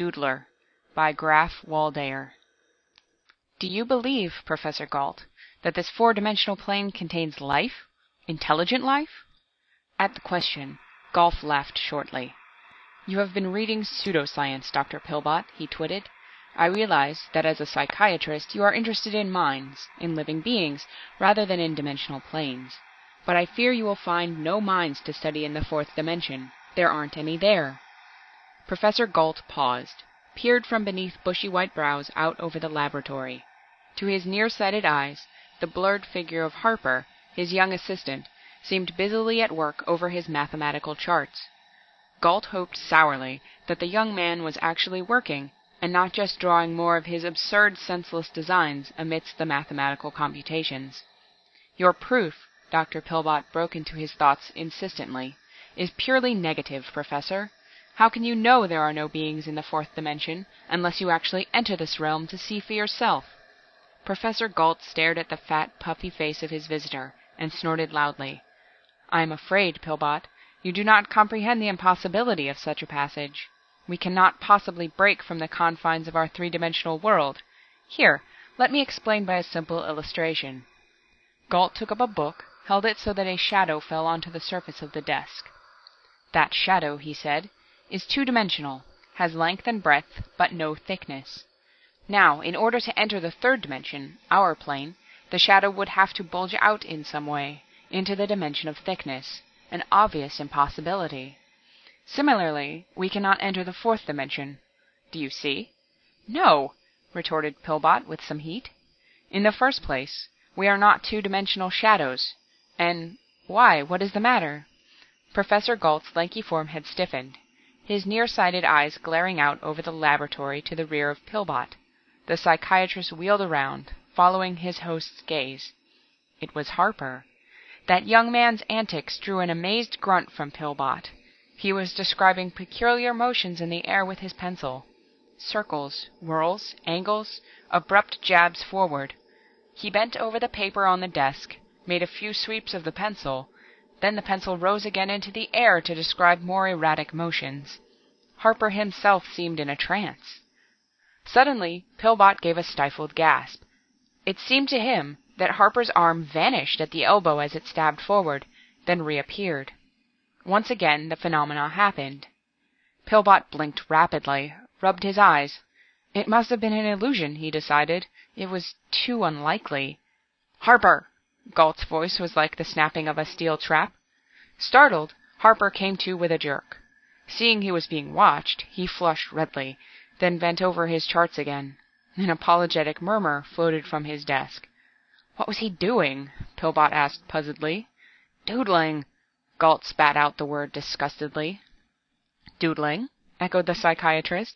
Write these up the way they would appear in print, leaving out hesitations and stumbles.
Doodler by Graf Waldayer. Do you believe, Professor Gault, that this four-dimensional plane contains life? Intelligent life? At the question, Gault laughed shortly. You have been reading pseudoscience, Dr. Pillbot, he twitted. I realize that as a psychiatrist you are interested in minds, in living beings, rather than in dimensional planes. But I fear you will find no minds to study in the fourth dimension. There aren't any there. Professor Gault paused, peered from beneath bushy white brows out over the laboratory. To his nearsighted eyes, the blurred figure of Harper, his young assistant, seemed busily at work over his mathematical charts. Gault hoped sourly that the young man was actually working, and not just drawing more of his absurd, senseless designs amidst the mathematical computations. Your proof, Dr. Pillbot broke into his thoughts insistently, is purely negative, Professor. How can you know there are no beings in the fourth dimension, unless you actually enter this realm to see for yourself? Professor Gault stared at the fat, puffy face of his visitor, and snorted loudly. I am afraid, Pillbot, you do not comprehend the impossibility of such a passage. We cannot possibly break from the confines of our three-dimensional world. Here, let me explain by a simple illustration. Gault took up a book, held it so that a shadow fell onto the surface of the desk. That shadow, he said, is two-dimensional, has length and breadth, but no thickness. Now, in order to enter the third dimension, our plane, the shadow would have to bulge out in some way, into the dimension of thickness, an obvious impossibility. Similarly, we cannot enter the fourth dimension. Do you see? No, retorted Pillbot with some heat. In the first place, we are not two-dimensional shadows. And why, what is the matter? Professor Gault's lanky form had stiffened, his nearsighted eyes glaring out over the laboratory to the rear of Pillbot. The psychiatrist wheeled around, following his host's gaze. It was Harper. That young man's antics drew an amazed grunt from Pillbot. He was describing peculiar motions in the air with his pencil. Circles, whirls, angles, abrupt jabs forward. He bent over the paper on the desk, made a few sweeps of the pencil. Then the pencil rose again into the air to describe more erratic motions. Harper himself seemed in a trance. Suddenly, Pillbot gave a stifled gasp. It seemed to him that Harper's arm vanished at the elbow as it stabbed forward, then reappeared. Once again the phenomena happened. Pillbot blinked rapidly, rubbed his eyes. It must have been an illusion, he decided. It was too unlikely. Harper! Gault's voice was like the snapping of a steel trap. Startled, Harper came to with a jerk. Seeing he was being watched, he flushed redly, then bent over his charts again. An apologetic murmur floated from his desk. What was he doing? Pillbot asked puzzledly. Doodling. Gault spat out the word disgustedly. Doodling? Echoed the psychiatrist.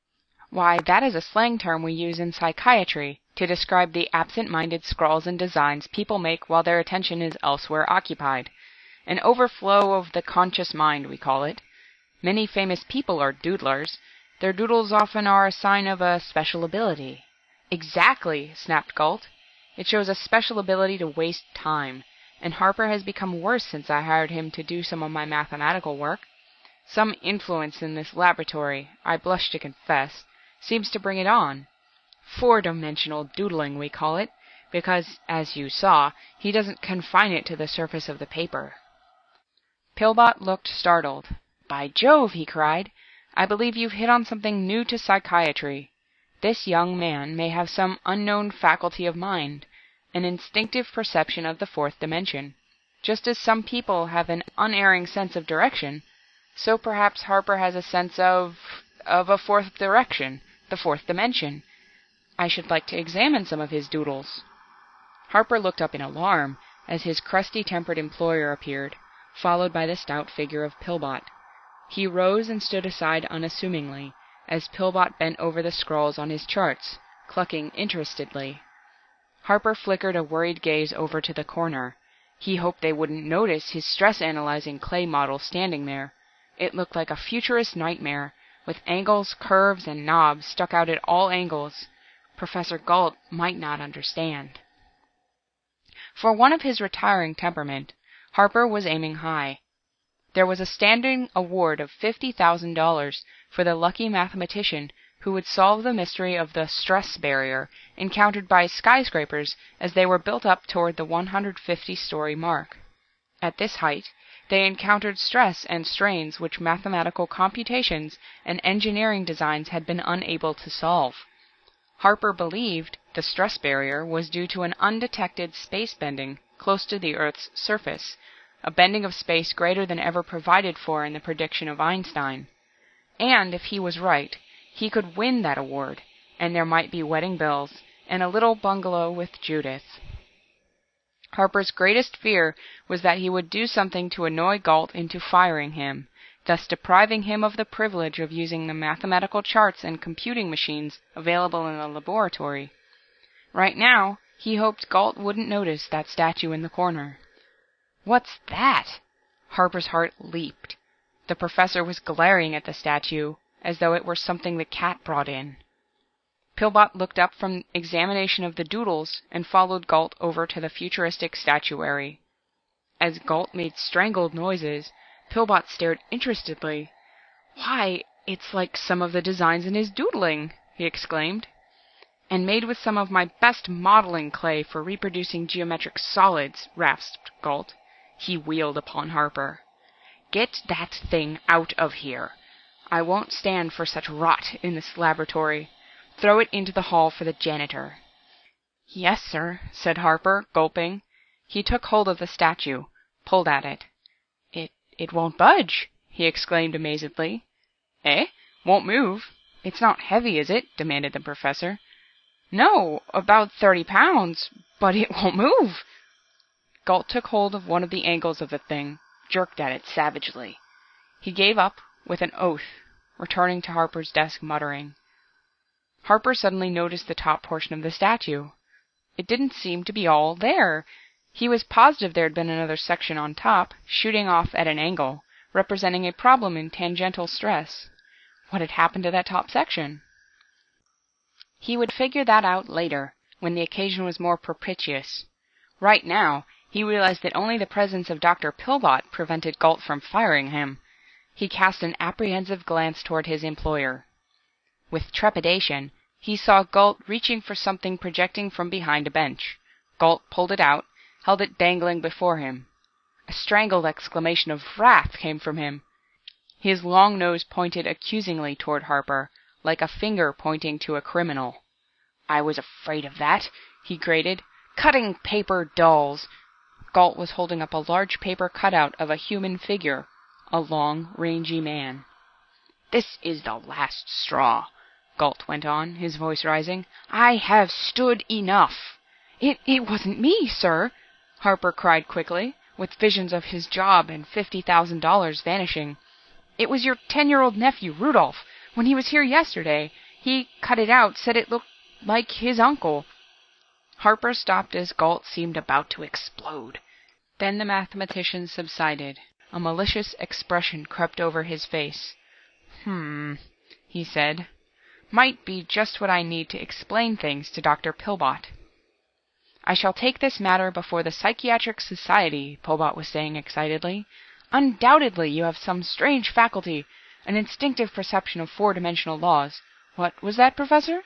Why, that is a slang term we use in psychiatry to describe the absent-minded scrawls and designs people make while their attention is elsewhere occupied. An overflow of the conscious mind, we call it. Many famous people are doodlers. Their doodles often are a sign of a special ability. Exactly, snapped Gault. It shows a special ability to waste time, and Harper has become worse since I hired him to do some of my mathematical work. Some influence in this laboratory, I blush to confess, seems to bring it on. Four-dimensional doodling, we call it, because, as you saw, he doesn't confine it to the surface of the paper. Pillbot looked startled. By Jove, he cried, I believe you've hit on something new to psychiatry. This young man may have some unknown faculty of mind, an instinctive perception of the fourth dimension. Just as some people have an unerring sense of direction, so perhaps Harper has a sense of a fourth direction, the fourth dimension. I should like to examine some of his doodles. Harper looked up in alarm as his crusty-tempered employer appeared, followed by the stout figure of Pillbot. He rose and stood aside unassumingly, as Pillbot bent over the scrawls on his charts, clucking interestedly. Harper flickered a worried gaze over to the corner. He hoped they wouldn't notice his stress-analyzing clay model standing there. It looked like a futurist nightmare, with angles, curves, and knobs stuck out at all angles. Professor Gault might not understand. For one of his retiring temperament, Harper was aiming high. There was a standing award of $50,000 for the lucky mathematician who would solve the mystery of the stress barrier encountered by skyscrapers as they were built up toward the 150-story mark. At this height, they encountered stress and strains which mathematical computations and engineering designs had been unable to solve. Harper believed the stress barrier was due to an undetected space bending close to the Earth's surface, a bending of space greater than ever provided for in the prediction of Einstein. And if he was right, he could win that award, and there might be wedding bells and a little bungalow with Judith. Harper's greatest fear was that he would do something to annoy Gault into firing him, thus depriving him of the privilege of using the mathematical charts and computing machines available in the laboratory. Right now, he hoped Gault wouldn't notice that statue in the corner. "What's that?" Harper's heart leaped. The professor was glaring at the statue, as though it were something the cat brought in. Pillbot looked up from examination of the doodles and followed Gault over to the futuristic statuary. As Gault made strangled noises, Pillbot stared interestedly. "Why, it's like some of the designs in his doodling!" he exclaimed. "And made with some of my best modeling clay for reproducing geometric solids," rasped Gault. He wheeled upon Harper. "Get that thing out of here! I won't stand for such rot in this laboratory. Throw it into the hall for the janitor." "Yes, sir," said Harper, gulping. He took hold of the statue, pulled at it. It won't budge!" he exclaimed amazedly. "Eh? Won't move? It's not heavy, is it?" demanded the professor. "No, about 30 pounds, but it won't move." Gault took hold of one of the angles of the thing, jerked at it savagely. He gave up with an oath, returning to Harper's desk muttering. Harper suddenly noticed the top portion of the statue. It didn't seem to be all there. He was positive there had been another section on top, shooting off at an angle, representing a problem in tangential stress. What had happened to that top section? He would figure that out later, when the occasion was more propitious. Right now, he realized that only the presence of Dr. Pillbot prevented Gault from firing him. He cast an apprehensive glance toward his employer. With trepidation, he saw Gault reaching for something projecting from behind a bench. Gault pulled it out, held it dangling before him. A strangled exclamation of wrath came from him. His long nose pointed accusingly toward Harper, like a finger pointing to a criminal. "I was afraid of that," he grated. "Cutting paper dolls!" Gault was holding up a large paper cutout of a human figure, a long, rangy man. "This is the last straw," Gault went on, his voice rising. "I have stood enough." It wasn't me, sir," Harper cried quickly, with visions of his job and $50,000 vanishing. "It was your 10-year-old nephew, Rudolph. When he was here yesterday, he cut it out, said it looked like his uncle." Harper stopped as Gault seemed about to explode. Then the mathematician subsided. A malicious expression crept over his face. He said. "Might be just what I need to explain things to Dr. Pillbot." "I shall take this matter before the Psychiatric Society," Pillbot was saying excitedly. "Undoubtedly you have some strange faculty, an instinctive perception of four-dimensional laws. What was that, Professor?"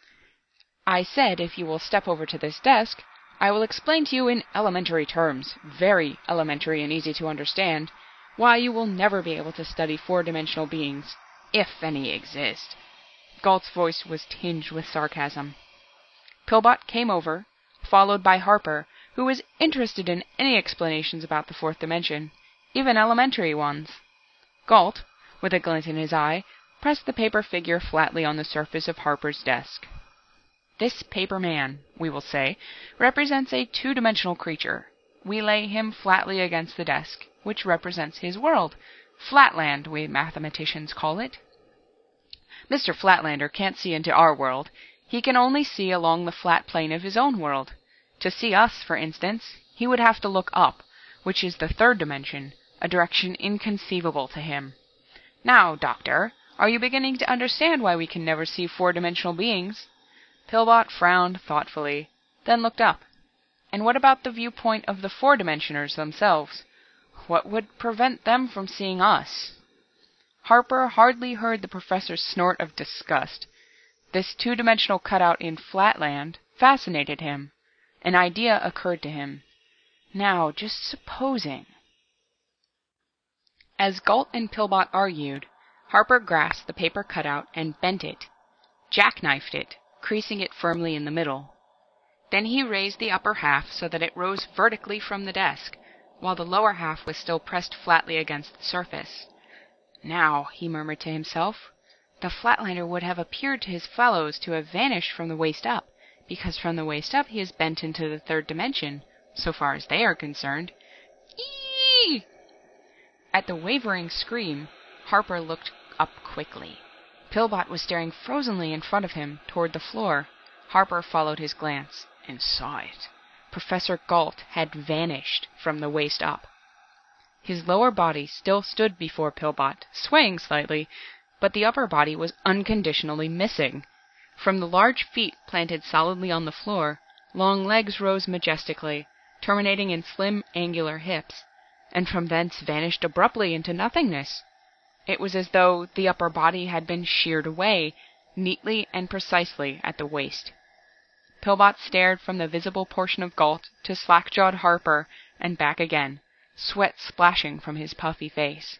"I said if you will step over to this desk, I will explain to you in elementary terms, very elementary and easy to understand, why you will never be able to study four-dimensional beings, if any exist." Gault's voice was tinged with sarcasm. Pillbot came over, followed by Harper, who was interested in any explanations about the fourth dimension, even elementary ones. Gault, with a glint in his eye, pressed the paper figure flatly on the surface of Harper's desk. "This paper man, we will say, represents a two-dimensional creature. We lay him flatly against the desk, which represents his world. Flatland, we mathematicians call it. Mr. Flatlander can't see into our world. He can only see along the flat plane of his own world. To see us, for instance, he would have to look up, which is the third dimension, a direction inconceivable to him. Now, Doctor, are you beginning to understand why we can never see four-dimensional beings?" Pillbot frowned thoughtfully, then looked up. "And what about the viewpoint of the four-dimensioners themselves? What would prevent them from seeing us?" Harper hardly heard the professor's snort of disgust. This two-dimensional cutout in Flatland fascinated him. An idea occurred to him. Now, just supposing... As Gault and Pillbot argued, Harper grasped the paper cutout and bent it, jackknifed it, creasing it firmly in the middle. Then he raised the upper half so that it rose vertically from the desk, while the lower half was still pressed flatly against the surface. Now, he murmured to himself, the Flatlander would have appeared to his fellows to have vanished from the waist up, because from the waist up he is bent into the third dimension, so far as they are concerned. Eee! At the wavering scream, Harper looked up quickly. Pillbot was staring frozenly in front of him, toward the floor. Harper followed his glance, and saw it. Professor Gault had vanished from the waist up. His lower body still stood before Pillbot, swaying slightly, but the upper body was unconditionally missing. From the large feet planted solidly on the floor, long legs rose majestically, terminating in slim, angular hips, and from thence vanished abruptly into nothingness. It was as though the upper body had been sheared away, neatly and precisely at the waist. Pillbot stared from the visible portion of Gault to slack-jawed Harper and back again, sweat splashing from his puffy face.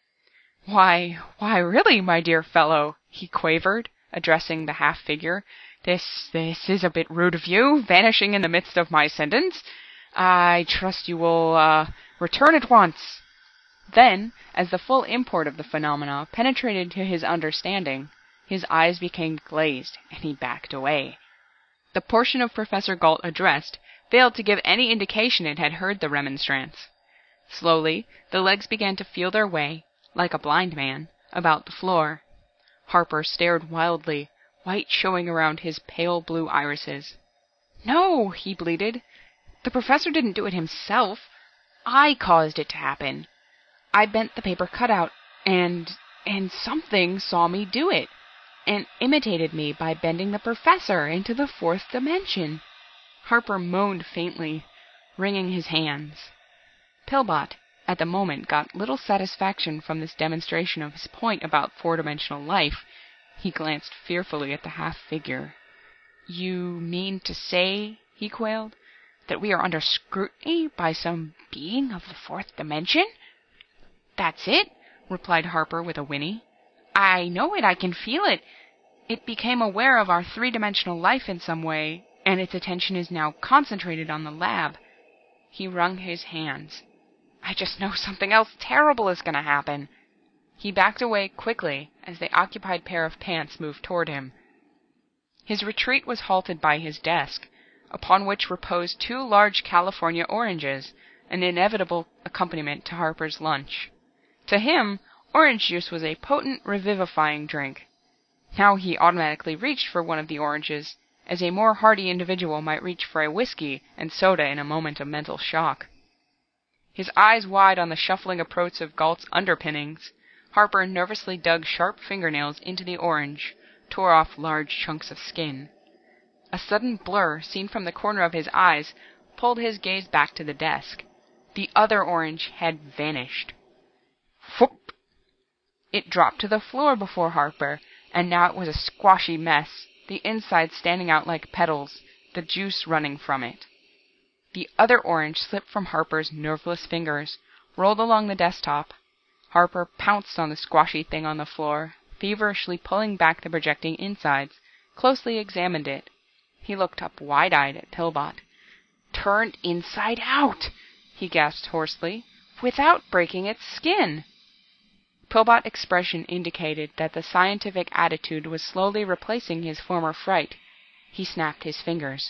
Why, really, my dear fellow," he quavered, addressing the half-figure, this is a bit rude of you, vanishing in the midst of my sentence. I trust you will, return at once." Then, as the full import of the phenomena penetrated to his understanding, his eyes became glazed, and he backed away. The portion of Professor Gault addressed failed to give any indication it had heard the remonstrance. Slowly, the legs began to feel their way, like a blind man, about the floor. Harper stared wildly, white showing around his pale blue irises. "No," he bleated. "The professor didn't do it himself. I caused it to happen. I bent the paper cutout, and something saw me do it, and imitated me by bending the professor into the fourth dimension." Harper moaned faintly, wringing his hands. Pillbot, at the moment, got little satisfaction from this demonstration of his point about four-dimensional life. He glanced fearfully at the half-figure. "You mean to say," he quailed, "that we are under scrutiny by some being of the fourth dimension?" "That's it," replied Harper with a whinny. "I know it, I can feel it. It became aware of our three-dimensional life in some way, and its attention is now concentrated on the lab." He wrung his hands. "I just know something else terrible is going to happen." He backed away quickly as the occupied pair of pants moved toward him. His retreat was halted by his desk, upon which reposed 2 large California oranges, an inevitable accompaniment to Harper's lunch. To him, orange juice was a potent, revivifying drink. Now he automatically reached for one of the oranges, as a more hardy individual might reach for a whiskey and soda in a moment of mental shock. His eyes wide on the shuffling approach of Gault's underpinnings, Harper nervously dug sharp fingernails into the orange, tore off large chunks of skin. A sudden blur, seen from the corner of his eyes, pulled his gaze back to the desk. The other orange had vanished. Whoop! It dropped to the floor before Harper, and now it was a squashy mess, the inside standing out like petals, the juice running from it. The other orange slipped from Harper's nerveless fingers, rolled along the desktop. Harper pounced on the squashy thing on the floor, feverishly pulling back the projecting insides, closely examined it. He looked up wide-eyed at Pillbot. "Turned inside out!" he gasped hoarsely, "without breaking its skin!" Pillbot's expression indicated that the scientific attitude was slowly replacing his former fright. He snapped his fingers.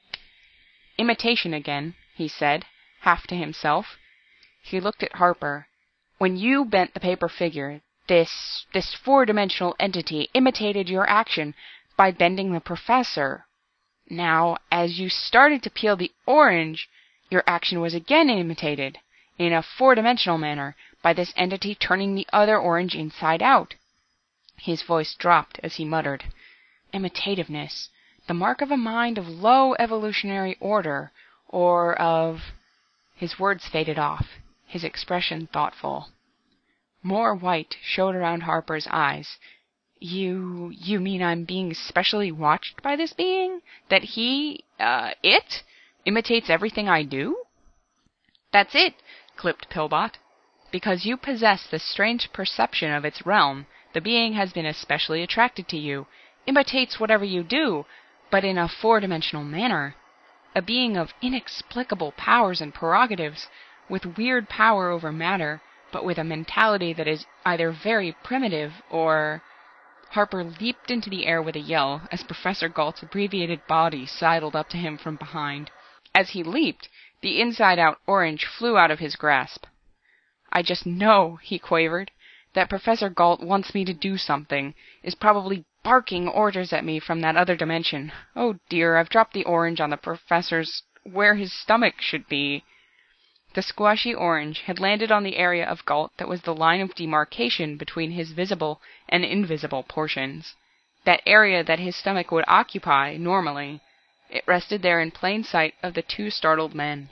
"Imitation again," he said, half to himself. He looked at Harper. "When you bent the paper figure, this four-dimensional entity imitated your action by bending the professor. Now, as you started to peel the orange, your action was again imitated, in a four-dimensional manner, by this entity turning the other orange inside out." His voice dropped as he muttered, "Imitativeness, the mark of a mind of low evolutionary order, or of—" His words faded off, his expression thoughtful. More white showed around Harper's eyes. You mean I'm being specially watched by this being? That it imitates everything I do?" "That's it," clipped Pillbot. "Because you possess this strange perception of its realm, the being has been especially attracted to you, imitates whatever you do, but in a four-dimensional manner. A being of inexplicable powers and prerogatives, with weird power over matter, but with a mentality that is either very primitive or—" Harper leaped into the air with a yell as Professor Galt's abbreviated body sidled up to him from behind. As he leaped, the inside-out orange flew out of his grasp. "I just know," he quavered, "that Professor Galt wants me to do something, is probably barking orders at me from that other dimension. Oh dear, I've dropped the orange on the Professor's where his stomach should be." The squashy orange had landed on the area of Galt that was the line of demarcation between his visible and invisible portions. That area that his stomach would occupy, normally. It rested there in plain sight of the two startled men.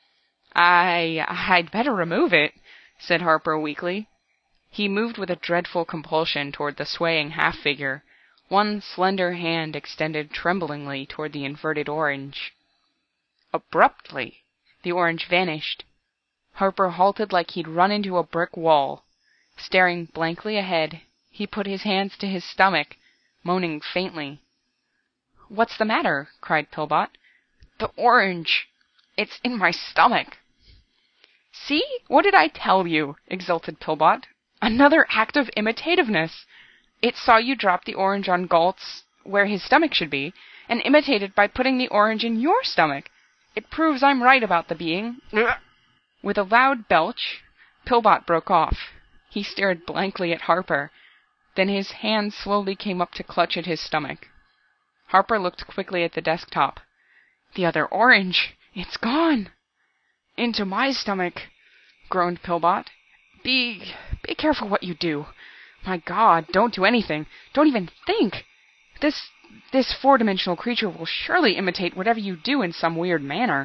I'd better remove it," said Harper weakly. He moved with a dreadful compulsion toward the swaying half-figure, one slender hand extended tremblingly toward the inverted orange. Abruptly, the orange vanished. Harper halted like he'd run into a brick wall. Staring blankly ahead, he put his hands to his stomach, moaning faintly. "What's the matter?" cried Pillbot. "The orange! It's in my stomach!" "See? What did I tell you?" exulted Pillbot. "Another act of imitativeness! It saw you drop the orange on Galt's where his stomach should be, and imitated by putting the orange in your stomach. It proves I'm right about the being." With a loud belch, Pillbot broke off. He stared blankly at Harper. Then his hand slowly came up to clutch at his stomach. Harper looked quickly at the desktop. "The other orange! It's gone!" "Into my stomach!" groaned Pillbot. Be careful what you do. My God, don't do anything. Don't even think. This four-dimensional creature will surely imitate whatever you do in some weird manner."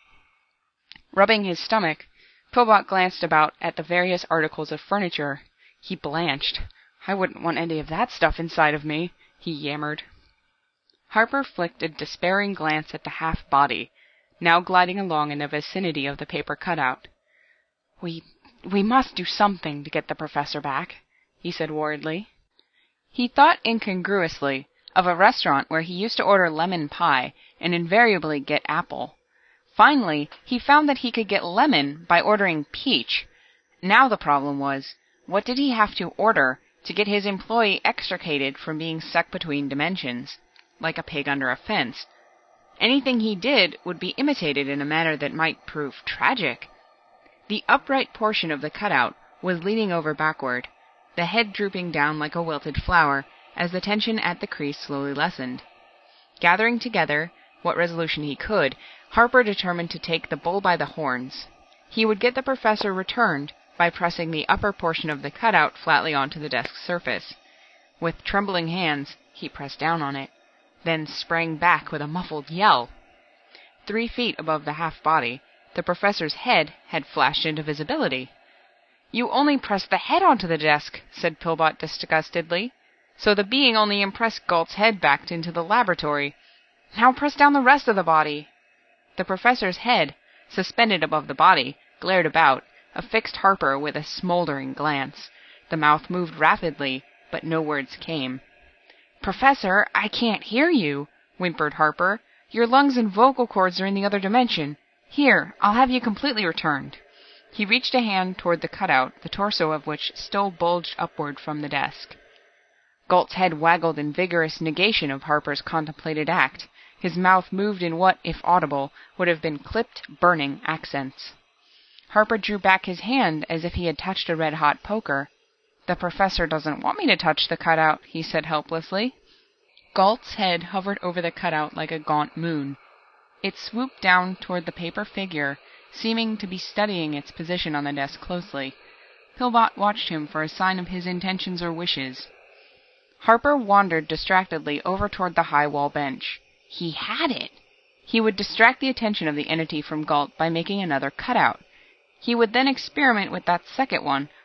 Rubbing his stomach, Pillbot glanced about at the various articles of furniture. He blanched. "I wouldn't want any of that stuff inside of me," he yammered. Harper flicked a despairing glance at the half-body, now gliding along in the vicinity of the paper cutout. We must do something to get the Professor back," he said worriedly. He thought incongruously of a restaurant where he used to order lemon pie and invariably get apple. Finally, he found that he could get lemon by ordering peach. Now the problem was, what did he have to order to get his employee extricated from being stuck between dimensions, like a pig under a fence? Anything he did would be imitated in a manner that might prove tragic. The upright portion of the cutout was leaning over backward, the head drooping down like a wilted flower as the tension at the crease slowly lessened. Gathering together what resolution he could, Harper determined to take the bull by the horns. He would get the Professor returned by pressing the upper portion of the cutout flatly onto the desk surface. With trembling hands, he pressed down on it, then sprang back with a muffled yell. 3 feet above the half-body, the Professor's head had flashed into visibility. "You only pressed the head onto the desk," said Pillbot disgustedly. "So the being only impressed Galt's head back into the laboratory. Now press down the rest of the body." The Professor's head, suspended above the body, glared about, affixed Harper with a smoldering glance. The mouth moved rapidly, but no words came. "Professor, I can't hear you," whimpered Harper. "Your lungs and vocal cords are in the other dimension. Here, I'll have you completely returned." He reached a hand toward the cutout, the torso of which still bulged upward from the desk. Galt's head waggled in vigorous negation of Harper's contemplated act. His mouth moved in what, if audible, would have been clipped, burning accents. Harper drew back his hand as if he had touched a red-hot poker. "The Professor doesn't want me to touch the cutout," he said helplessly. Galt's head hovered over the cutout like a gaunt moon. It swooped down toward the paper figure, seeming to be studying its position on the desk closely. Pillbot watched him for a sign of his intentions or wishes. Harper wandered distractedly over toward the high wall bench. He had it! He would distract the attention of the entity from Galt by making another cutout. He would then experiment with that second one,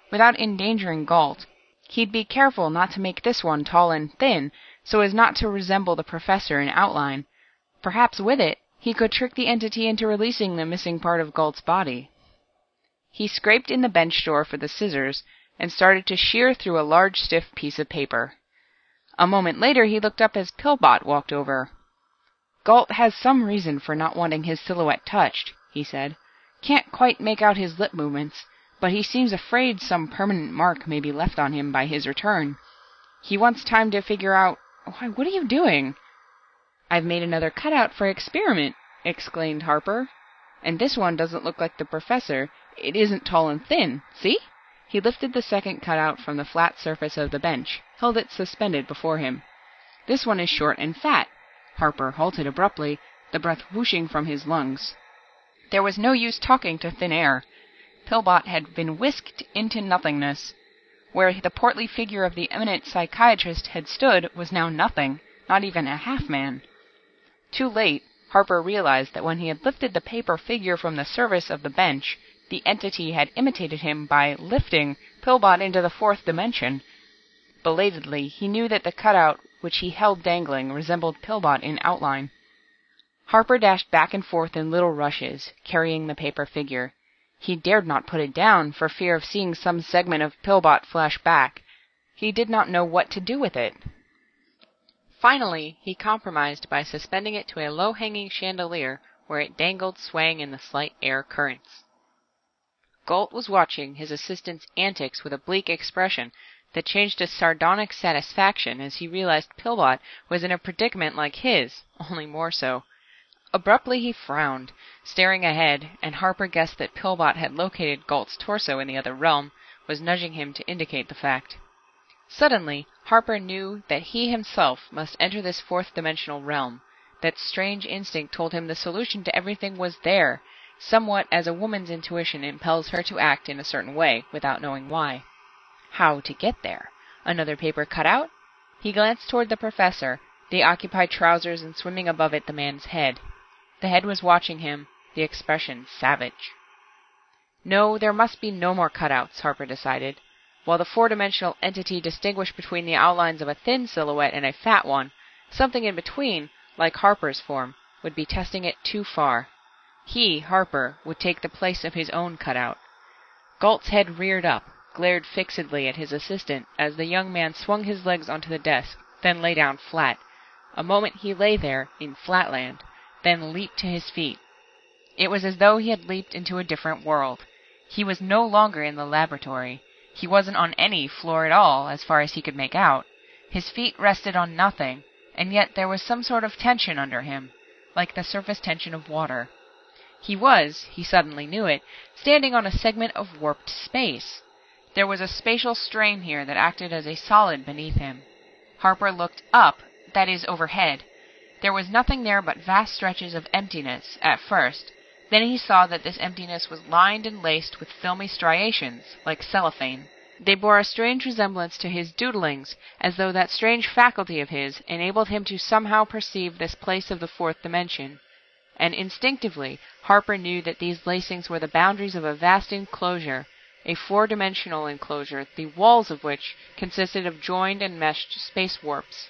without endangering Gault. He'd be careful not to make this one tall and thin, so as not to resemble the Professor in outline. Perhaps with it, he could trick the entity into releasing the missing part of Gault's body. He scraped in the bench drawer for the scissors, and started to shear through a large stiff piece of paper. A moment later he looked up as Pillbot walked over. "Gault has some reason for not wanting his silhouette touched," he said. "Can't quite make out his lip movements, but he seems afraid some permanent mark may be left on him by his return. He wants time to figure out— Why, what are you doing?" "I've made another cutout for experiment," exclaimed Harper. "And this one doesn't look like the Professor. It isn't tall and thin. See?" He lifted the second cutout from the flat surface of the bench, held it suspended before him. "This one is short and fat." Harper halted abruptly, the breath whooshing from his lungs. There was no use talking to thin air. Pillbot had been whisked into nothingness. Where the portly figure of the eminent psychiatrist had stood was now nothing, not even a half-man. Too late, Harper realized that when he had lifted the paper figure from the surface of the bench, the entity had imitated him by lifting Pillbot into the fourth dimension. Belatedly, he knew that the cutout which he held dangling resembled Pillbot in outline. Harper dashed back and forth in little rushes, carrying the paper figure. He dared not put it down, for fear of seeing some segment of Pillbot flash back. He did not know what to do with it. Finally, he compromised by suspending it to a low-hanging chandelier, where it dangled swaying in the slight air currents. Gault was watching his assistant's antics with a bleak expression that changed to sardonic satisfaction as he realized Pillbot was in a predicament like his, only more so. Abruptly he frowned, staring ahead, and Harper guessed that Pillbot had located Gault's torso in the other realm, was nudging him to indicate the fact. Suddenly, Harper knew that he himself must enter this fourth-dimensional realm. That strange instinct told him the solution to everything was there, somewhat as a woman's intuition impels her to act in a certain way, without knowing why. How to get there? Another paper cutout? He glanced toward the Professor, the occupied trousers and swimming above it the man's head. The head was watching him, the expression savage. No, there must be no more cutouts, Harper decided. While the four-dimensional entity distinguished between the outlines of a thin silhouette and a fat one, something in between, like Harper's form, would be testing it too far. He, Harper, would take the place of his own cutout. Gault's head reared up, glared fixedly at his assistant as the young man swung his legs onto the desk, then lay down flat. A moment he lay there, in flatland, then leaped to his feet. It was as though he had leaped into a different world. He was no longer in the laboratory. He wasn't on any floor at all, as far as he could make out. His feet rested on nothing, and yet there was some sort of tension under him, like the surface tension of water. He was, he suddenly knew it, standing on a segment of warped space. There was a spatial strain here that acted as a solid beneath him. Harper looked up, that is, overhead. There was nothing there but vast stretches of emptiness, at first. Then he saw that this emptiness was lined and laced with filmy striations, like cellophane. They bore a strange resemblance to his doodlings, as though that strange faculty of his enabled him to somehow perceive this place of the fourth dimension. And instinctively, Harper knew that these lacings were the boundaries of a vast enclosure, a four-dimensional enclosure, the walls of which consisted of joined and meshed space warps.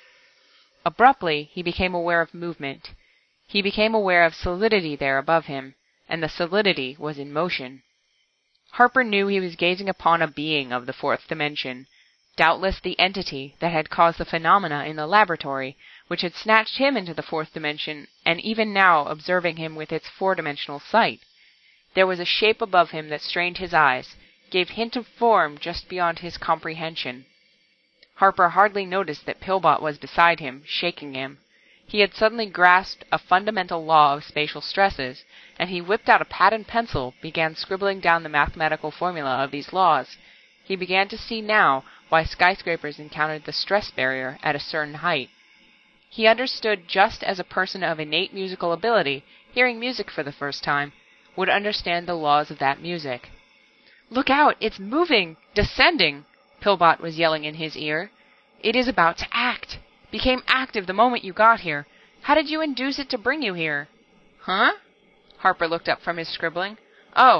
Abruptly, he became aware of movement. He became aware of solidity there above him, and the solidity was in motion. Harper knew he was gazing upon a being of the fourth dimension, doubtless the entity that had caused the phenomena in the laboratory, which had snatched him into the fourth dimension, and even now observing him with its four-dimensional sight. There was a shape above him that strained his eyes, gave hint of form just beyond his comprehension. Harper hardly noticed that Pillbot was beside him, shaking him. He had suddenly grasped a fundamental law of spatial stresses, and he whipped out a pad and pencil, began scribbling down the mathematical formula of these laws. He began to see now why skyscrapers encountered the stress barrier at a certain height. He understood just as a person of innate musical ability, hearing music for the first time, would understand the laws of that music. "Look out! It's moving! Descending!" Pillbot was yelling in his ear. "It is about to act! Became active the moment you got here. How did you induce it to bring you here?" "Huh?" Harper looked up from his scribbling. "Oh,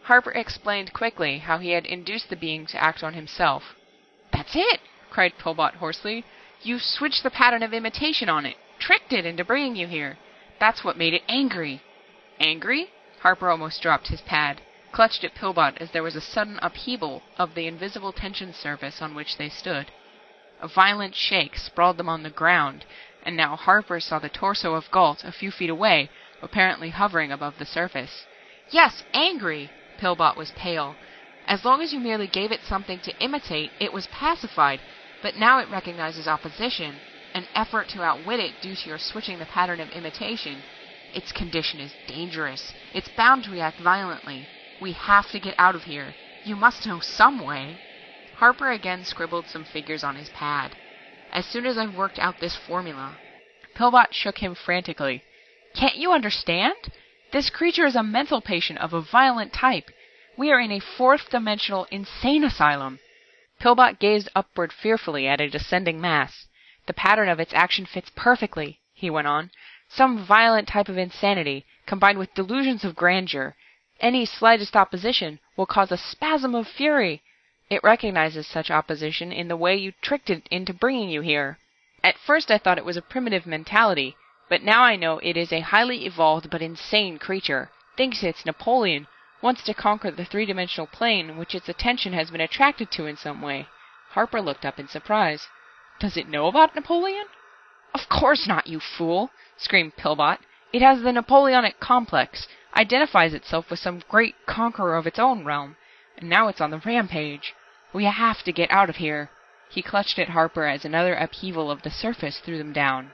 Harper explained quickly how he had induced the being to act on himself. "That's it!" cried Pillbot hoarsely. "You switched the pattern of imitation on it, tricked it into bringing you here. That's what made it angry." "Angry?" Harper almost dropped his pad, clutched at Pillbot as there was a sudden upheaval of the invisible tension surface on which they stood. A violent shake sprawled them on the ground, and now Harper saw the torso of Gault a few feet away, apparently hovering above the surface. "Yes, angry!" Pillbot was pale. "As long as you merely gave it something to imitate, it was pacified, but now it recognizes opposition, an effort to outwit it due to your switching the pattern of imitation. Its condition is dangerous. It's bound to react violently. We have to get out of here. You must know some way." Harper again scribbled some figures on his pad. "As soon as I've worked out this formula." Pillbot shook him frantically. "Can't you understand? This creature is a mental patient of a violent type. We are in a fourth-dimensional insane asylum." Pillbot gazed upward fearfully at a descending mass. "The pattern of its action fits perfectly," he went on. "Some violent type of insanity, combined with delusions of grandeur. Any slightest opposition will cause a spasm of fury. It recognizes such opposition in the way you tricked it into bringing you here. At first I thought it was a primitive mentality, but now I know it is a highly evolved but insane creature. Thinks it's Napoleon, wants to conquer the three-dimensional plane which its attention has been attracted to in some way." Harper looked up in surprise. "Does it know about Napoleon?" "Of course not, you fool!" screamed Pillbot. "It has the Napoleonic complex, identifies itself with some great conqueror of its own realm, and now it's on the rampage. We have to get out of here." He clutched at Harper as another upheaval of the surface threw them down.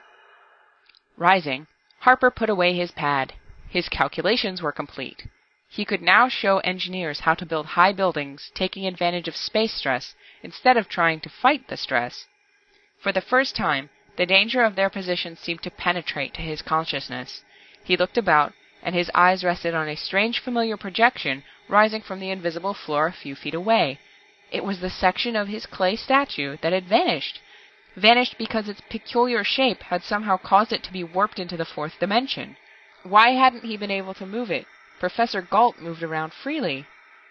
Rising, Harper put away his pad. His calculations were complete. He could now show engineers how to build high buildings, taking advantage of space stress instead of trying to fight the stress. For the first time, the danger of their position seemed to penetrate to his consciousness. He looked about, and his eyes rested on a strange familiar projection rising from the invisible floor a few feet away. It was the section of his clay statue that had vanished. Vanished because its peculiar shape had somehow caused it to be warped into the fourth dimension. Why hadn't he been able to move it? Professor Gault moved around freely.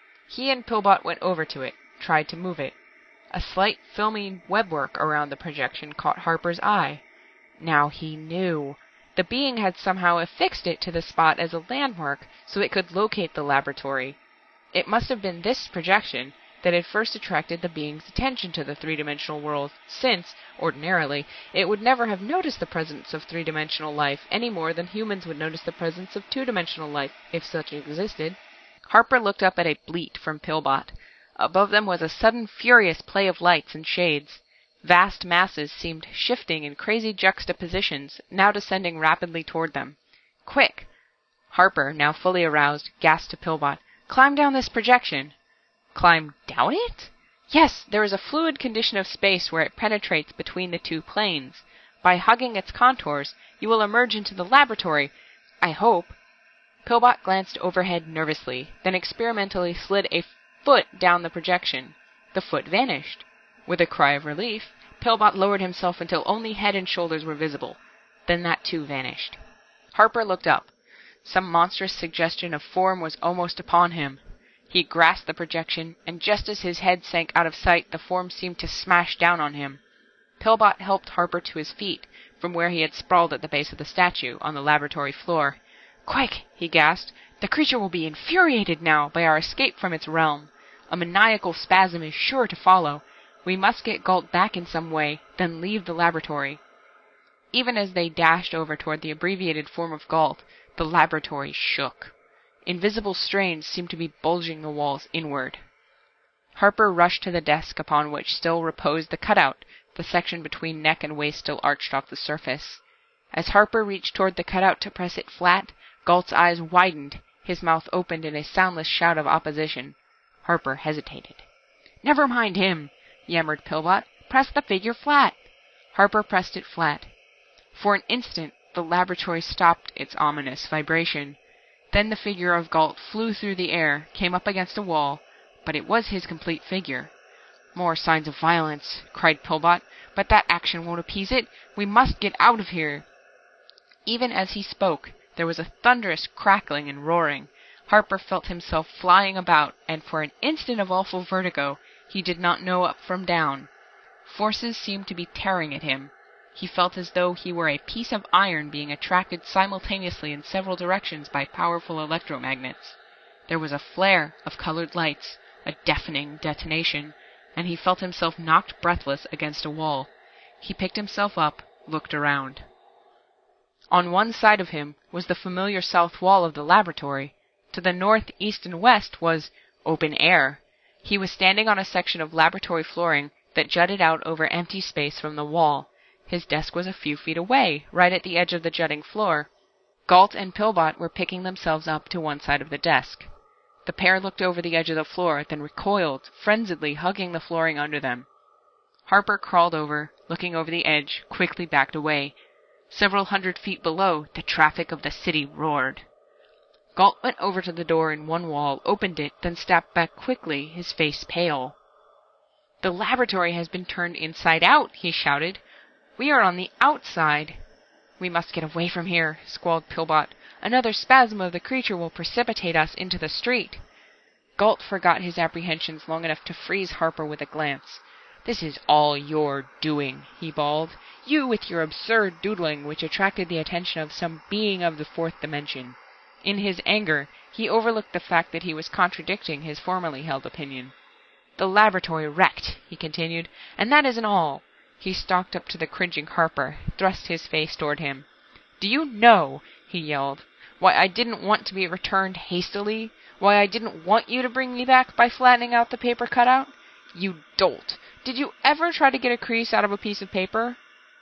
He and Pillbot went over to it, tried to move it. A slight filmy webwork around the projection caught Harper's eye. Now he knew. The being had somehow affixed it to the spot as a landmark so it could locate the laboratory. It must have been this projection that had first attracted the being's attention to the three-dimensional world, since, ordinarily, it would never have noticed the presence of three-dimensional life any more than humans would notice the presence of two-dimensional life, if such existed. Harper looked up at a bleat from Pillbot. Above them was a sudden furious play of lights and shades. Vast masses seemed shifting in crazy juxtapositions, now descending rapidly toward them. "Quick!" Harper, now fully aroused, gasped to Pillbot. "Climb down this projection!" "Climb down it?" "Yes, there is a fluid condition of space where it penetrates between the two planes. By hugging its contours, you will emerge into the laboratory. I hope." Pillbot glanced overhead nervously, then experimentally slid a foot down the projection. The foot vanished. With a cry of relief, Pillbot lowered himself until only head and shoulders were visible. Then that too vanished. Harper looked up. Some monstrous suggestion of form was almost upon him. He grasped the projection, and just as his head sank out of sight, the form seemed to smash down on him. Pillbot helped Harper to his feet, from where he had sprawled at the base of the statue, on the laboratory floor. "Quick!" he gasped. "The creature will be infuriated now by our escape from its realm. A maniacal spasm is sure to follow. We must get Gault back in some way, then leave the laboratory." Even as they dashed over toward the abbreviated form of Gault, the laboratory shook. Invisible strains seemed to be bulging the walls inward. Harper rushed to the desk upon which still reposed the cutout, the section between neck and waist still arched off the surface. As Harper reached toward the cutout to press it flat, Gault's eyes widened, his mouth opened in a soundless shout of opposition. Harper hesitated. "Never mind him," yammered Pillbot. "Press the figure flat." Harper pressed it flat. For an instant, the laboratory stopped its ominous vibration. Then the figure of Gault flew through the air, came up against a wall, but it was his complete figure. "More signs of violence," cried Pillbot, "but that action won't appease it. We must get out of here." Even as he spoke, there was a thunderous crackling and roaring. Harper felt himself flying about, and for an instant of awful vertigo, he did not know up from down. Forces seemed to be tearing at him. He felt as though he were a piece of iron being attracted simultaneously in several directions by powerful electromagnets. There was a flare of colored lights, a deafening detonation, and he felt himself knocked breathless against a wall. He picked himself up, looked around. On one side of him was the familiar south wall of the laboratory. To the north, east, and west was open air. He was standing on a section of laboratory flooring that jutted out over empty space from the wall. His desk was a few feet away, right at the edge of the jutting floor. Gault and Pillbot were picking themselves up to one side of the desk. The pair looked over the edge of the floor, then recoiled, frenziedly hugging the flooring under them. Harper crawled over, looking over the edge, quickly backed away. Several hundred feet below, the traffic of the city roared. Gault went over to the door in one wall, opened it, then stepped back quickly, his face pale. "The laboratory has been turned inside out," he shouted. "We are on the outside." "We must get away from here," squalled Pillbot. "Another spasm of the creature will precipitate us into the street." Gault forgot his apprehensions long enough to freeze Harper with a glance. "This is all your doing," he bawled. "You with your absurd doodling, which attracted the attention of some being of the fourth dimension." In his anger, he overlooked the fact that he was contradicting his formerly held opinion. "The laboratory wrecked," he continued, "and that isn't all." He stalked up to the cringing Harper, thrust his face toward him. "Do you know," he yelled, "why I didn't want to be returned hastily? Why I didn't want you to bring me back by flattening out the paper cutout? You dolt! Did you ever try to get a crease out of a piece of paper?"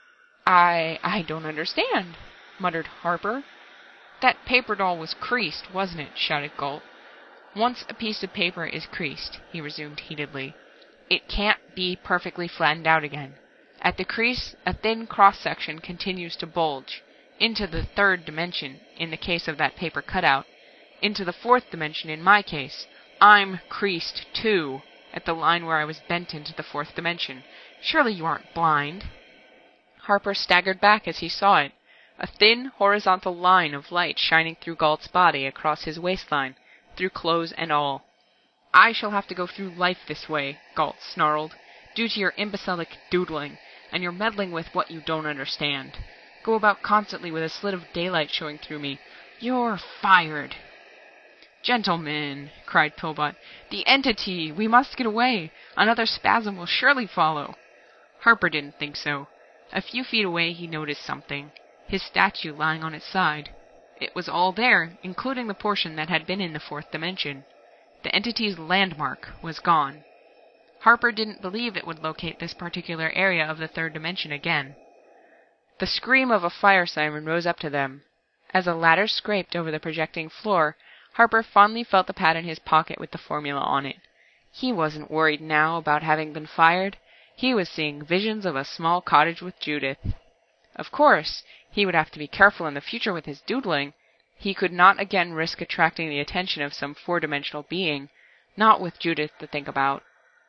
I don't understand," muttered Harper. "That paper doll was creased, wasn't it?" shouted Gault. "Once a piece of paper is creased," he resumed heatedly, "it can't be perfectly flattened out again. At the crease, a thin cross-section continues to bulge. Into the third dimension, in the case of that paper cutout. Into the fourth dimension, in my case. I'm creased, too, at the line where I was bent into the fourth dimension. Surely you aren't blind?" Harper staggered back as he saw it. A thin, horizontal line of light shining through Gault's body, across his waistline, through clothes and all. "I shall have to go through life this way," Gault snarled, "due to your imbecilic doodling, and your meddling with what you don't understand. Go about constantly with a slit of daylight showing through me. You're fired." "Gentlemen," cried Pillbot, "the entity! We must get away! Another spasm will surely follow." Harper didn't think so. A few feet away he noticed something. His statue lying on its side. It was all there, including the portion that had been in the fourth dimension. The entity's landmark was gone. Harper didn't believe it would locate this particular area of the third dimension again. The scream of a fire siren rose up to them. As a ladder scraped over the projecting floor, Harper fondly felt the pad in his pocket with the formula on it. He wasn't worried now about having been fired. He was seeing visions of a small cottage with Judith. Of course, he would have to be careful in the future with his doodling. He could not again risk attracting the attention of some four-dimensional being, not with Judith to think about.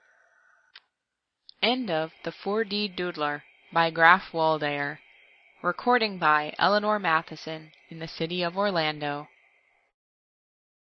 End of The 4D Doodler by Graf Waldayer. Recording by Eleanor Matheson in the city of Orlando.